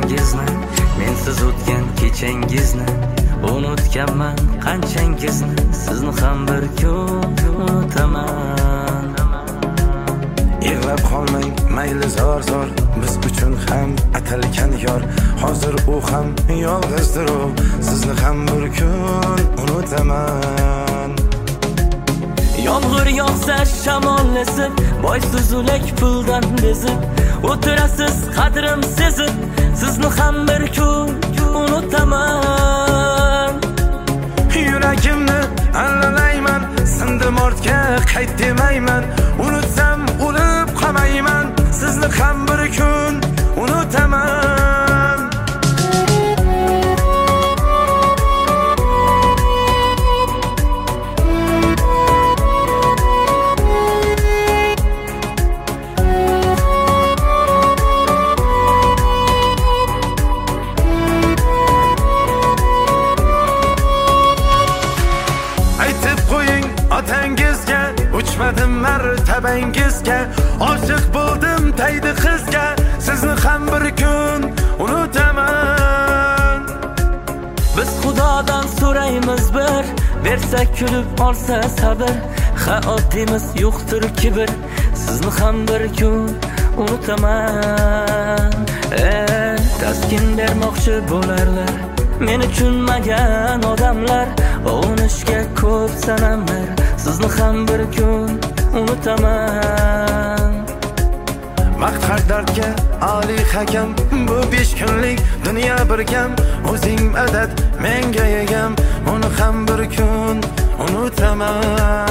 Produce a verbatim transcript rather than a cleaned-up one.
kunlaringizni, mensiz o'tgan kechangizni unutganman qanchangizni, sizni ham bir kun unutaman. Yig'lab qolmang mayli zor zor, biz uchun ham atalgan yor. Hozir u ham yolg'izdir, sizni ham bir kun unutaman. Yomg'ir yog'sa shamol esib, boysiz o'lak puldan bezib, o'tirasiz qadrim sezib, sizni ham bir kun unutaman. Yuragimni allalayman, sindim ortga qayt demayman. Unutsam o'lib qolmayman, sizni ham bir kun unutaman. Otangizga uchmadim martabangizga, oshiq bo'ldim taydi qizga, sizni ham bir kun unutaman. Biz Xudodan so'raymiz bir, bersa kulib olsa sabr, ha oddimiz yo'qdir kibr, sizni ham bir kun unutaman. Eh, taskin bermoqchi bo'larlar, men tushunmagan odamlar, ovunishga ko'p sanamlar, sizni ham bir kun unutaman. Maqtar dardga oliy hakam, bu besh kunlik dunyo bir kam. O'zing madad menga yegam, uni ham bir kun unutaman.